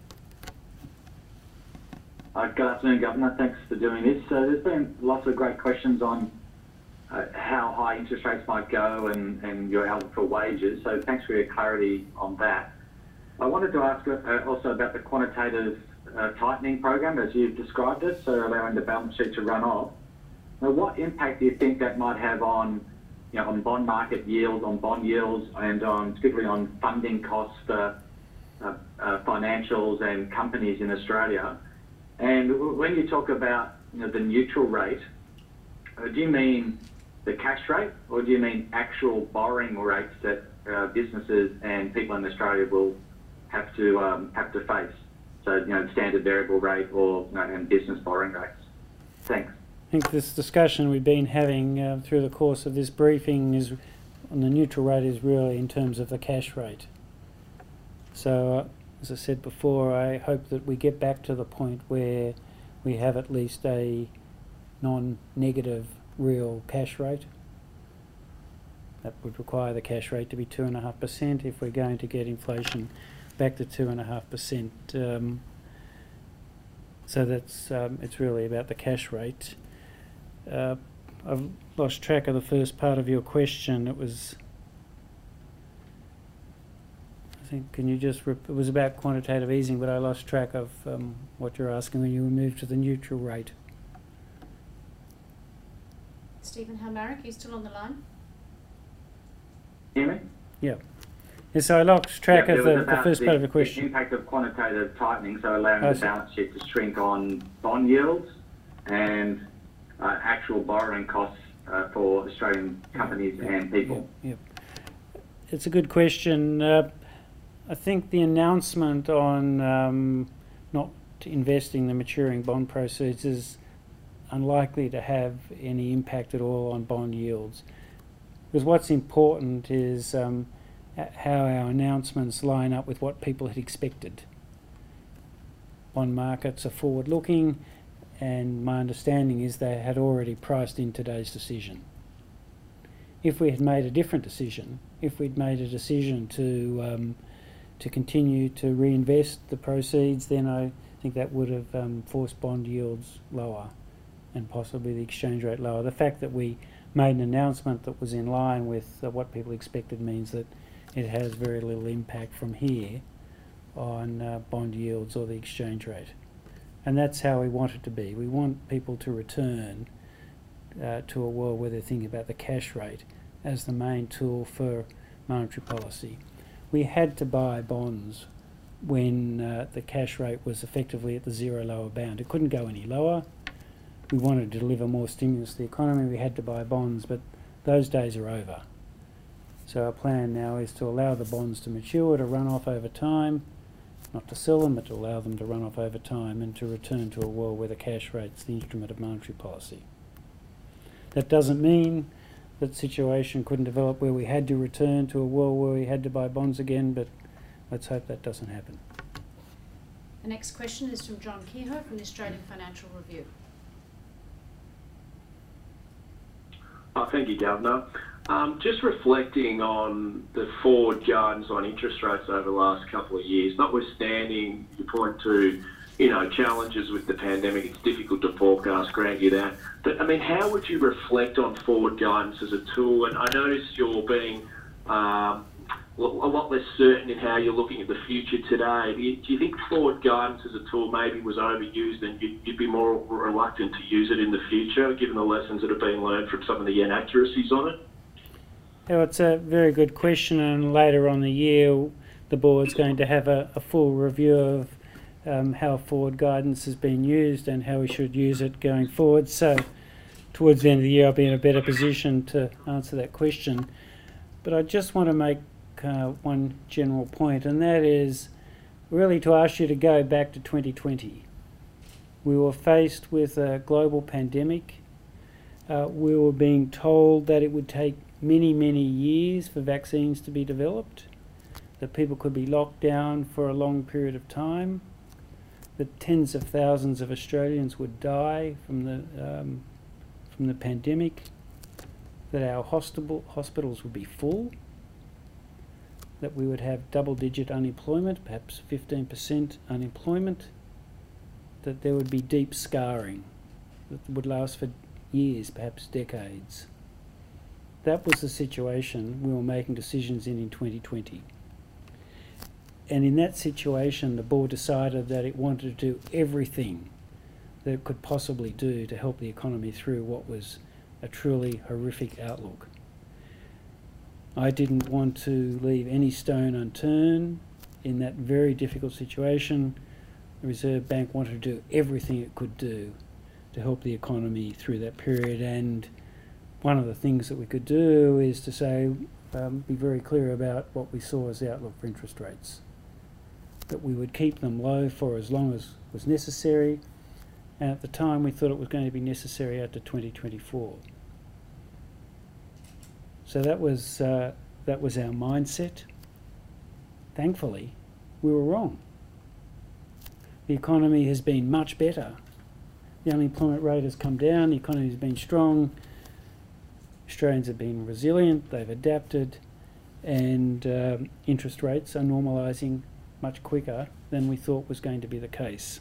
Good afternoon, Governor. Thanks for doing this. There's been lots of great questions on how high interest rates might go and your outlook for wages. So thanks for your clarity on that. I wanted to ask also about the quantitative tightening program as you've described it, so allowing the balance sheet to run off. Now, what impact do you think that might have on, on bond market yields, on bond yields, and particularly on funding costs for financials and companies in Australia? And when you talk about the neutral rate, do you mean the cash rate, or do you mean actual borrowing rates that businesses and people in Australia will have to face? So standard variable rate or and business borrowing rates. Thanks. I think this discussion we've been having through the course of this briefing is on the neutral rate is really in terms of the cash rate. So as I said before, I hope that we get back to the point where we have at least a non-negative real cash rate. That would require the cash rate to be 2.5% if we're going to get inflation back to 2.5%. So that's it's really about the cash rate. I've lost track of the first part of your question. It was, I think, can you just, it was about quantitative easing, but I lost track of what you're asking when you moved to the neutral rate. Stephen Halmarick, are you still on the line? Hear me? Yeah. Yeah, so I lost track of the first part of the question. The impact of quantitative tightening, so allowing the balance sheet to shrink on bond yields and actual borrowing costs for Australian companies and people. Yeah. It's a good question. I think the announcement on not investing the maturing bond proceeds is unlikely to have any impact at all on bond yields. Because what's important is how our announcements line up with what people had expected. Bond markets are forward-looking, and my understanding is they had already priced in today's decision. If we had made a different decision, if we'd made a decision to continue to reinvest the proceeds, then I think that would have forced bond yields lower and possibly the exchange rate lower. The fact that we made an announcement that was in line with what people expected means that it has very little impact from here on bond yields or the exchange rate. And that's how we want it to be. We want people to return to a world where they're thinking about the cash rate as the main tool for monetary policy. We had to buy bonds when the cash rate was effectively at the zero lower bound. It couldn't go any lower. We wanted to deliver more stimulus to the economy. We had to buy bonds, but those days are over. So our plan now is to allow the bonds to mature, to run off over time, not to sell them, but to allow them to run off over time and to return to a world where the cash rate's the instrument of monetary policy. That doesn't mean that the situation couldn't develop where we had to return to a world where we had to buy bonds again, but let's hope that doesn't happen. The next question is from John Kehoe from the Australian Financial Review. Thank you, Governor. Just reflecting on the forward guidance on interest rates over the last couple of years, notwithstanding you point to, challenges with the pandemic, it's difficult to forecast, grant you that. But, how would you reflect on forward guidance as a tool? And I notice you're being a lot less certain in how you're looking at the future today. Do you think forward guidance as a tool maybe was overused and you'd be more reluctant to use it in the future, given the lessons that have been learned from some of the inaccuracies on it? Yeah, it's a very good question, and later on the year the board's going to have a full review of how forward guidance has been used and how we should use it going forward. So towards the end of the year I'll be in a better position to answer that question. But I just want to make one general point, and that is really to ask you to go back to 2020. We were faced with a global pandemic. We were being told that it would take many, many years for vaccines to be developed, that people could be locked down for a long period of time, that tens of thousands of Australians would die from the pandemic, that our hospitals would be full, that we would have double-digit unemployment, perhaps 15% unemployment, that there would be deep scarring that would last for years, perhaps decades. That was the situation we were making decisions in 2020. And in that situation, the board decided that it wanted to do everything that it could possibly do to help the economy through what was a truly horrific outlook. I didn't want to leave any stone unturned in that very difficult situation. The Reserve Bank wanted to do everything it could do to help the economy through that period, and one of the things that we could do is to say, be very clear about what we saw as the outlook for interest rates, that we would keep them low for as long as was necessary, and at the time we thought it was going to be necessary out to 2024. So that was our mindset. Thankfully, we were wrong. The economy has been much better. The unemployment rate has come down, the economy has been strong, Australians have been resilient, they've adapted, and interest rates are normalising much quicker than we thought was going to be the case.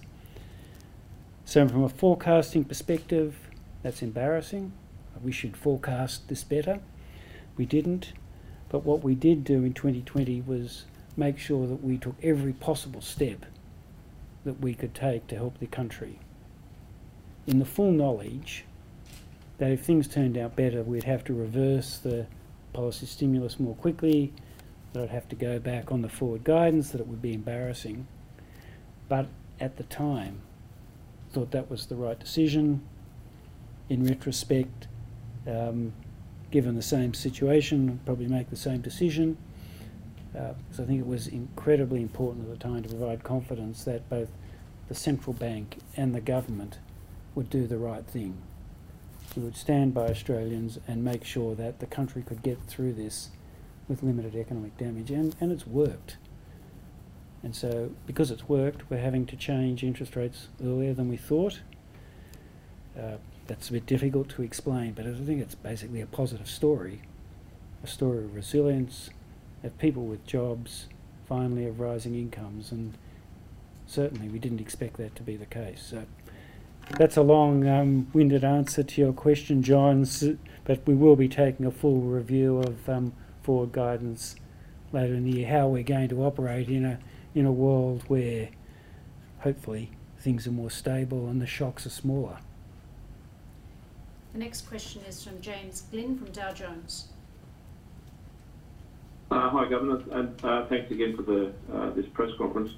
So from a forecasting perspective, that's embarrassing. We should forecast this better. We didn't, but what we did do in 2020 was make sure that we took every possible step that we could take to help the country, in the full knowledge that if things turned out better, we'd have to reverse the policy stimulus more quickly, that I'd have to go back on the forward guidance, that it would be embarrassing. But at the time, thought that was the right decision. In retrospect, given the same situation, I'd probably make the same decision. Because I think it was incredibly important at the time to provide confidence that both the central bank and the government would do the right thing. We would stand by Australians and make sure that the country could get through this with limited economic damage, and it's worked. And so, because it's worked, we're having to change interest rates earlier than we thought. That's a bit difficult to explain, but I think it's basically a positive story, a story of resilience, of people with jobs, finally of rising incomes, and certainly we didn't expect that to be the case. So that's a long-winded answer to your question, John, but we will be taking a full review of forward guidance later in the year, how we're going to operate in a world where hopefully things are more stable and the shocks are smaller. The next question is from James Glynn from Dow Jones. Hi, Governor, and thanks again for this press conference.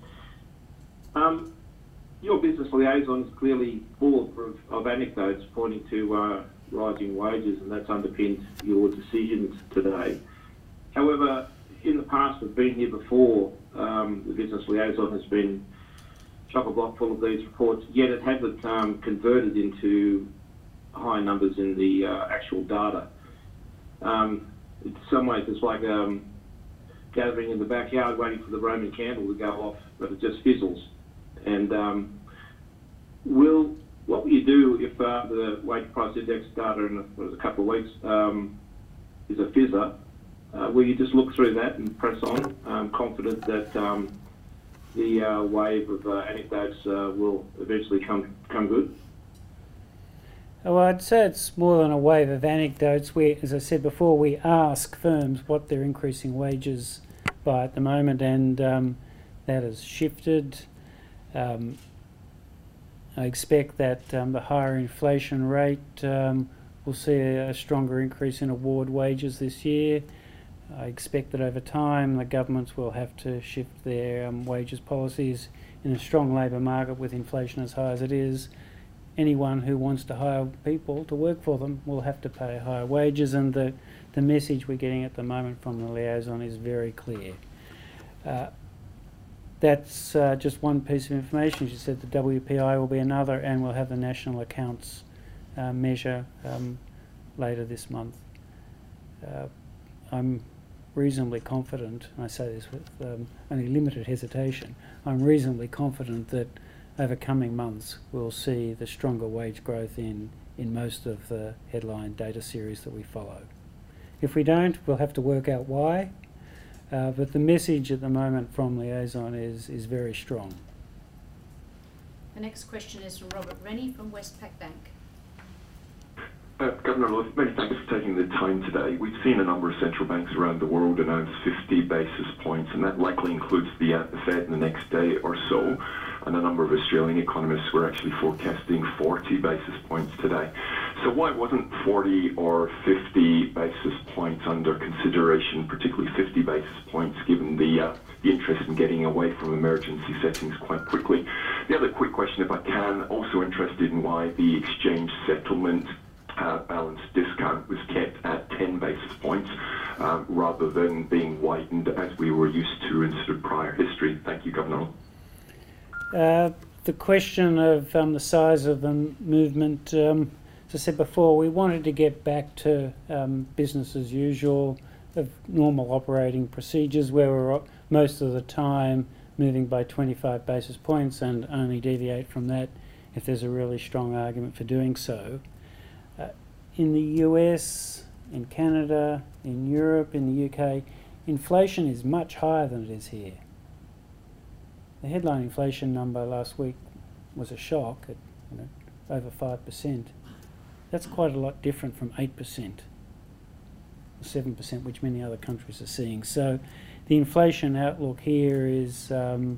Your business liaison is clearly full of anecdotes pointing to rising wages, and that's underpinned your decisions today. However, in the past, we've been here before, the business liaison has been chock-a-block full of these reports, yet it hasn't converted into high numbers in the actual data. In some ways, it's like gathering in the backyard waiting for the Roman candle to go off, but it just fizzles. And what will you do if the wage price index data in a couple of weeks is a fizzer? Will you just look through that and press on, confident that the wave of anecdotes will eventually come good? Well, I'd say it's more than a wave of anecdotes. As I said before, we ask firms what they're increasing wages by at the moment, and that has shifted. I expect that the higher inflation rate will see a stronger increase in award wages this year. I expect that over time the governments will have to shift their wages policies. In a strong labour market with inflation as high as it is, anyone who wants to hire people to work for them will have to pay higher wages, and the message we're getting at the moment from the liaison is very clear. That's just one piece of information. She said the WPI will be another, and we'll have the national accounts measure later this month. I'm reasonably confident, and I say this with only limited hesitation, I'm reasonably confident that over coming months we'll see the stronger wage growth in most of the headline data series that we follow. If we don't, we'll have to work out why, but the message at the moment from Liaison is very strong. The next question is from Robert Rennie from Westpac Bank. Governor Ross, many thanks for taking the time today. We've seen a number of central banks around the world announce 50 basis points, and that likely includes the Fed in the next day or so. And a number of Australian economists were actually forecasting 40 basis points today. So why wasn't 40 or 50 basis points under consideration, particularly 50 basis points, given the interest in getting away from emergency settings quite quickly? The other quick question, if I can, also interested in why the exchange settlement balance discount was kept at 10 basis points rather than being widened as we were used to in sort of prior history. Thank you, Governor. The question of the size of the movement, as I said before, we wanted to get back to business as usual, of normal operating procedures where we're most of the time moving by 25 basis points and only deviate from that if there's a really strong argument for doing so. In the US, in Canada, in Europe, in the UK, inflation is much higher than it is here. The headline inflation number last week was a shock at over 5%. That's quite a lot different from 8%, or 7%, which many other countries are seeing. So the inflation outlook here is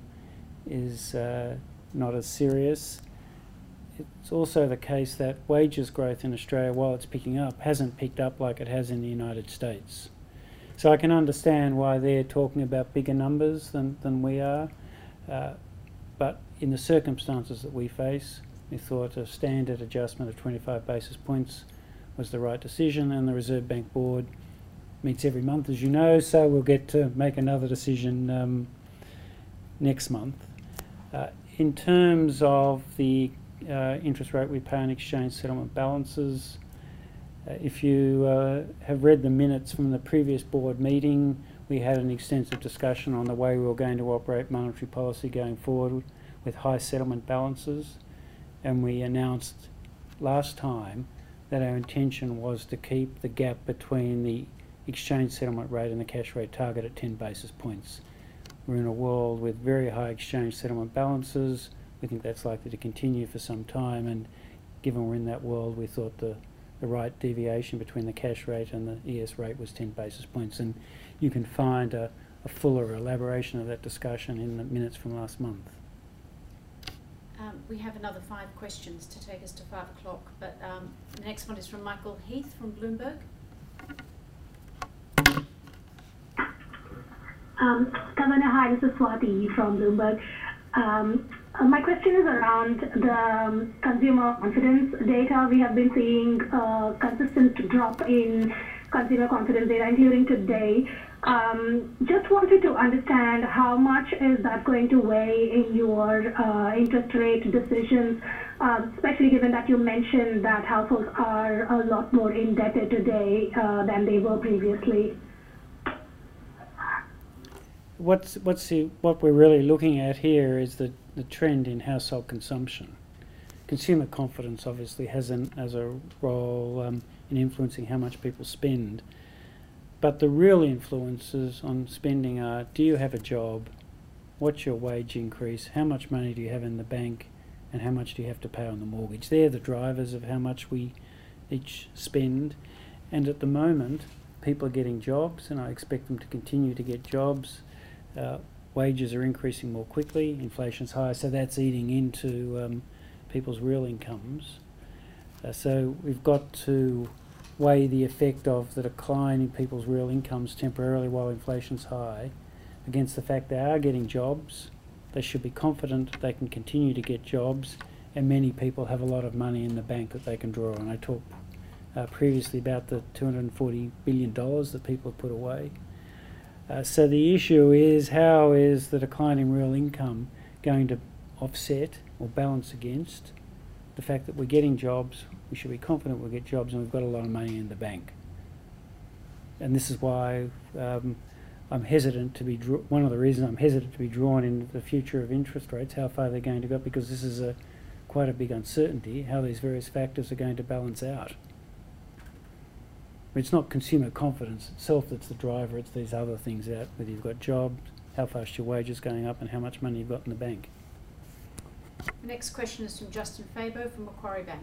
not as serious. It's also the case that wages growth in Australia, while it's picking up, hasn't picked up like it has in the United States. So I can understand why they're talking about bigger numbers than we are, but in the circumstances that we face, we thought a standard adjustment of 25 basis points was the right decision, and the Reserve Bank Board meets every month, as you know, so we'll get to make another decision next month. In terms of the interest rate we pay on exchange settlement balances, if you have read the minutes from the previous board meeting, we had an extensive discussion on the way we were going to operate monetary policy going forward with high settlement balances, and we announced last time that our intention was to keep the gap between the exchange settlement rate and the cash rate target at 10 basis points. We're in a world with very high exchange settlement balances. We think that's likely to continue for some time, and given we're in that world, we thought the right deviation between the cash rate and the ES rate was 10 basis points, and you can find a fuller elaboration of that discussion in the minutes from last month. We have another 5 questions to take us to 5 o'clock, but the next one is from Michael Heath from Bloomberg. Governor, hi, this is Swati from Bloomberg. My question is around the consumer confidence data. We have been seeing a consistent drop in consumer confidence data, including today. Just wanted to understand how much is that going to weigh in your interest rate decisions, especially given that you mentioned that households are a lot more indebted today than they were previously. What we're really looking at here is the trend in household consumption. Consumer confidence obviously has a role in influencing how much people spend, but the real influences on spending are: do you have a job? What's your wage increase? How much money do you have in the bank? And how much do you have to pay on the mortgage? They're the drivers of how much we each spend, and at the moment people are getting jobs, and I expect them to continue to get jobs. Wages are increasing more quickly, inflation's higher, so that's eating into people's real incomes. So we've got to weigh the effect of the decline in people's real incomes temporarily while inflation's high against the fact they are getting jobs. They should be confident they can continue to get jobs, and many people have a lot of money in the bank that they can draw on. I talked previously about the $240 billion that people have put away. So the issue is, how is the decline in real income going to offset or balance against the fact that we're getting jobs? We should be confident we'll get jobs, and we've got a lot of money in the bank. and this is why I'm hesitant to be one of the reasons I'm hesitant to be drawn into the future of interest rates, how far they're going to go, because this is quite a big uncertainty, how these various factors are going to balance out. It's not consumer confidence itself that's the driver, it's these other things out, whether you've got jobs, how fast your wages going up, and how much money you've got in the bank. The next question is from Justin Fabo from Macquarie Bank.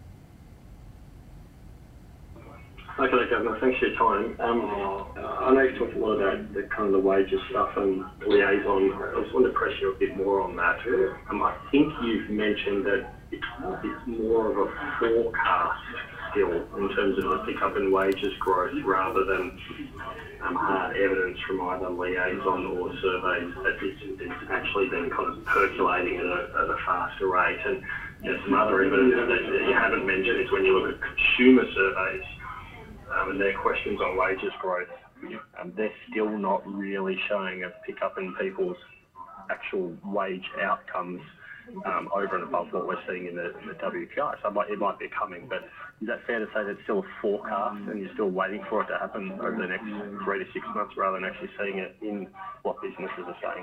Okay, Governor, thanks for your time. I know you talked a lot about the kind of the wages stuff and liaison. I just wanted to press you a bit more on that. I think you've mentioned that it's more of a forecast still in terms of the pickup in wages growth rather than hard evidence from either liaison or surveys that it's actually been kind of percolating at a faster rate. And some other evidence that you haven't mentioned is when you look at consumer surveys, and their questions on wages growth, they're still not really showing a pickup in people's actual wage outcomes over and above what we're seeing in the WPI. So it might be coming, but is that fair to say that it's still a forecast and you're still waiting for it to happen over the next 3 to 6 months rather than actually seeing it in what businesses are saying?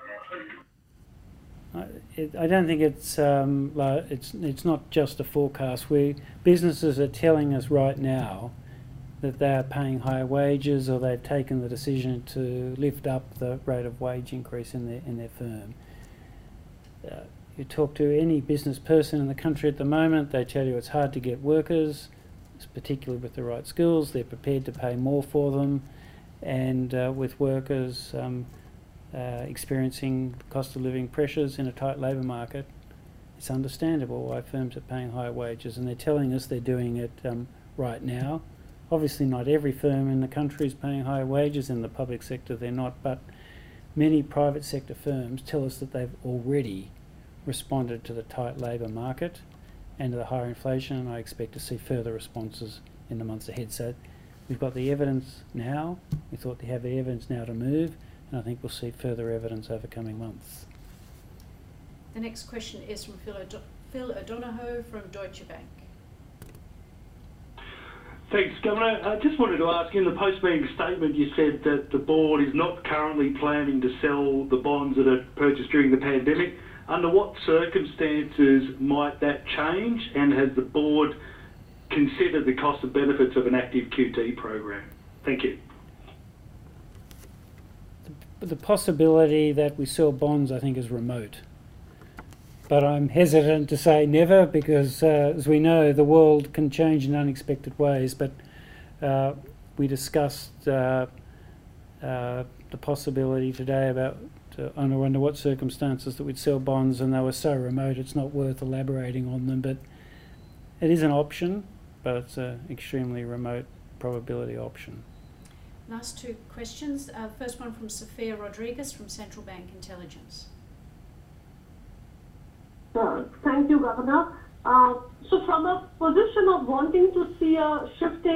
Thanks. I don't think it's not just a forecast. Businesses are telling us right now that they are paying higher wages, or they've taken the decision to lift up the rate of wage increase in their firm. You talk to any business person in the country at the moment, they tell you it's hard to get workers, particularly with the right skills. They're prepared to pay more for them, and with workers experiencing cost of living pressures in a tight labour market, it's understandable why firms are paying higher wages, and they're telling us they're doing it right now. Obviously not every firm in the country is paying higher wages. In the public sector they're not, but many private sector firms tell us that they've already responded to the tight labour market and to the higher inflation, and I expect to see further responses in the months ahead. So we've got the evidence now, we thought to have the evidence now to move, and I think we'll see further evidence over coming months. The next question is from Phil O'Donoghue from Deutsche Bank. Thanks, Governor. I just wanted to ask, in the post-meeting statement you said that the board is not currently planning to sell the bonds that are purchased during the pandemic. Under what circumstances might that change, and has the board considered the cost and benefits of an active QT program? Thank you. The possibility that we sell bonds, I think, is remote. But I'm hesitant to say never, because as we know, the world can change in unexpected ways. But we discussed the possibility today about under what circumstances that we'd sell bonds, and they were so remote it's not worth elaborating on them. But it is an option, but it's an extremely remote probability option. Last two questions. First one from Sophia Rodriguez from Central Bank Intelligence. Thank you, Governor. So from a position of wanting to see a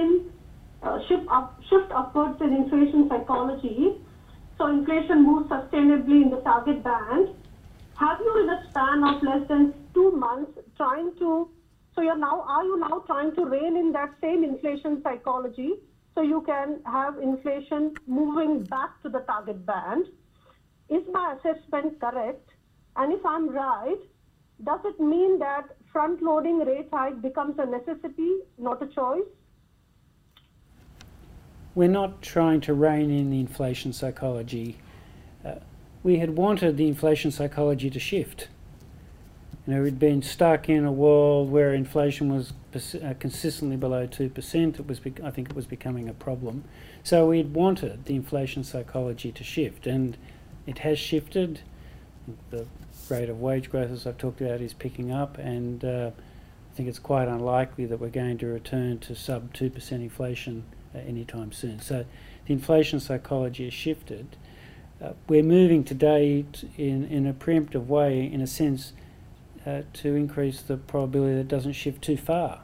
shift upwards in inflation psychology, so inflation moves sustainably in the target band, have you in a span of less than 2 months are you now trying to rein in that same inflation psychology so you can have inflation moving back to the target band? Is my assessment correct? And if I'm right, does it mean that front-loading rate hike becomes a necessity, not a choice? We're not trying to rein in the inflation psychology. We had wanted the inflation psychology to shift. We'd been stuck in a world where inflation was consistently below 2%. I think it was becoming a problem. So we'd wanted the inflation psychology to shift, and it has shifted. The rate of wage growth, as I've talked about, is picking up, and I think it's quite unlikely that we're going to return to sub 2% inflation anytime soon. So the inflation psychology has shifted. We're moving today in a preemptive way, in a sense, to increase the probability that it doesn't shift too far.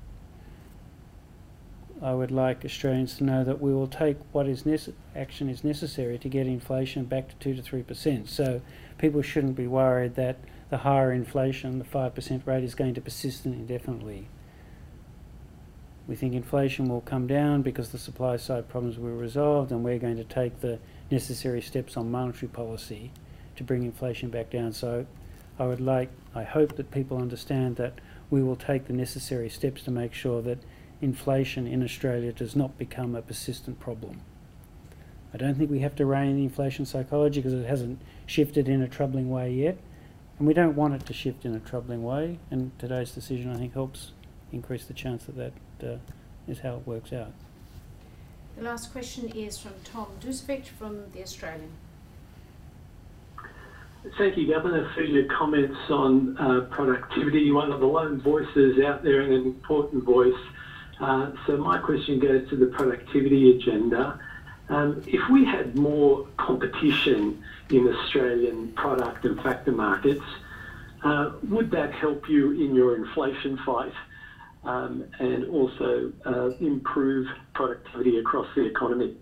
I would like Australians to know that we will take what action is necessary to get inflation back to 2 to 3%. So people shouldn't be worried that the higher inflation, the 5% rate, is going to persist indefinitely. We think inflation will come down because the supply side problems were resolved, and we're going to take the necessary steps on monetary policy to bring inflation back down. So I hope that people understand that we will take the necessary steps to make sure that inflation in Australia does not become a persistent problem. I don't think we have to rein in inflation psychology because it hasn't shifted in a troubling way yet, and we don't want it to shift in a troubling way, and today's decision I think helps increase the chance that that is how it works out. The last question is from Tom Dusvich from The Australian. Thank you, Governor, for your comments on productivity. One of the lone voices out there and an important voice. So my question goes to the productivity agenda. If we had more competition in Australian product and factor markets, would that help you in your inflation fight and also improve productivity across the economy?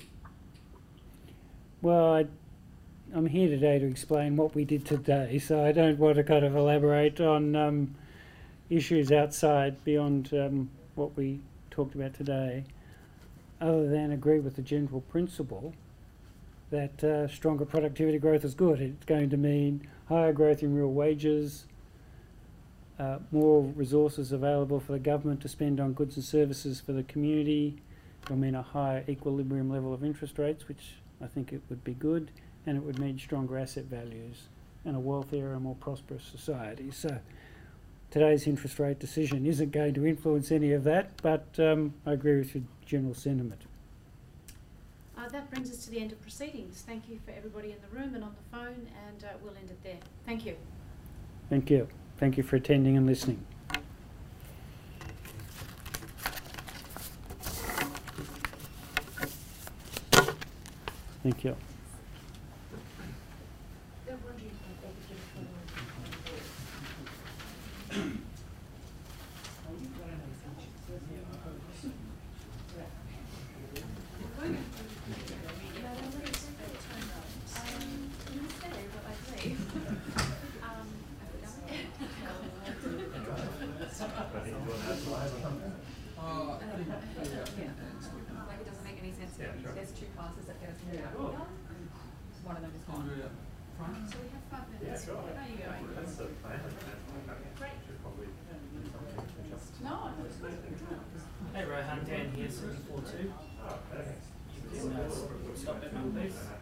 Well, I'm here today to explain what we did today, so I don't want to kind of elaborate on issues outside beyond what we talked about today, other than agree with the general principle that stronger productivity growth is good. It's going to mean higher growth in real wages, more resources available for the government to spend on goods and services for the community. It will mean a higher equilibrium level of interest rates, which I think it would be good, and it would mean stronger asset values and a wealthier and more prosperous society. So today's interest rate decision isn't going to influence any of that, but I agree with your general sentiment. That brings us to the end of proceedings. Thank you for everybody in the room and on the phone, and we'll end it there. Thank you. Thank you. Thank you for attending and listening. Thank you. Like, it doesn't make any sense. There's two classes that get us in the one of them is gone. So we have 5 minutes. How are you going? That's the plan. Great. No. Hey Rohan, Dan here, 742. Stop that number, please.